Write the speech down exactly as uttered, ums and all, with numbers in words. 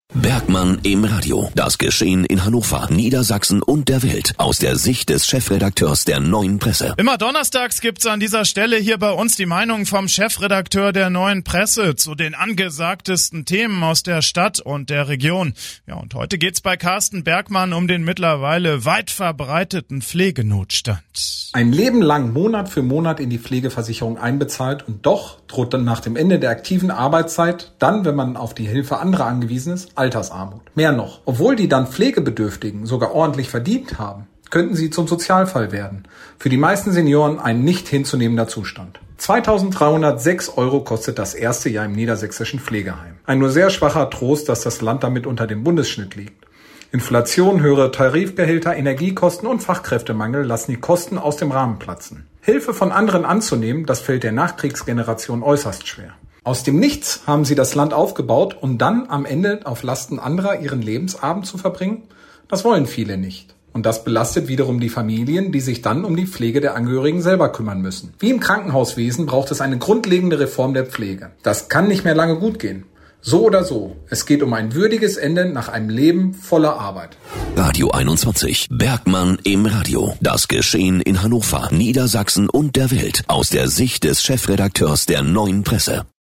Bergmann im Radio. Das Geschehen in Hannover, Niedersachsen und der Welt aus der Sicht des Chefredakteurs der Neuen Presse. Immer donnerstags gibt's an dieser Stelle hier bei uns die Meinung vom Chefredakteur der Neuen Presse zu den angesagtesten Themen aus der Stadt und der Region. Ja, und heute geht's bei Carsten Bergmann um den mittlerweile weit verbreiteten Pflegenotstand. Ein Leben lang Monat für Monat in die Pflegeversicherung einbezahlt und doch droht dann nach dem Ende der aktiven Arbeitszeit, dann, wenn man auf die Hilfe anderer angewiesen ist, Altersarmut. Mehr noch, obwohl die dann Pflegebedürftigen sogar ordentlich verdient haben, könnten sie zum Sozialfall werden. Für die meisten Senioren ein nicht hinzunehmender Zustand. zweitausenddreihundertsechs Euro kostet das erste Jahr im niedersächsischen Pflegeheim. Ein nur sehr schwacher Trost, dass das Land damit unter dem Bundesschnitt liegt. Inflation, höhere Tarifgehälter, Energiekosten und Fachkräftemangel lassen die Kosten aus dem Rahmen platzen. Hilfe von anderen anzunehmen, das fällt der Nachkriegsgeneration äußerst schwer. Aus dem Nichts haben sie das Land aufgebaut, um dann am Ende auf Lasten anderer ihren Lebensabend zu verbringen? Das wollen viele nicht. Und das belastet wiederum die Familien, die sich dann um die Pflege der Angehörigen selber kümmern müssen. Wie im Krankenhauswesen braucht es eine grundlegende Reform der Pflege. Das kann nicht mehr lange gut gehen. So oder so, es geht um ein würdiges Ende nach einem Leben voller Arbeit. Radio einundzwanzig. Bergmann im Radio. Das Geschehen in Hannover, Niedersachsen und der Welt aus der Sicht des Chefredakteurs der Neuen Presse.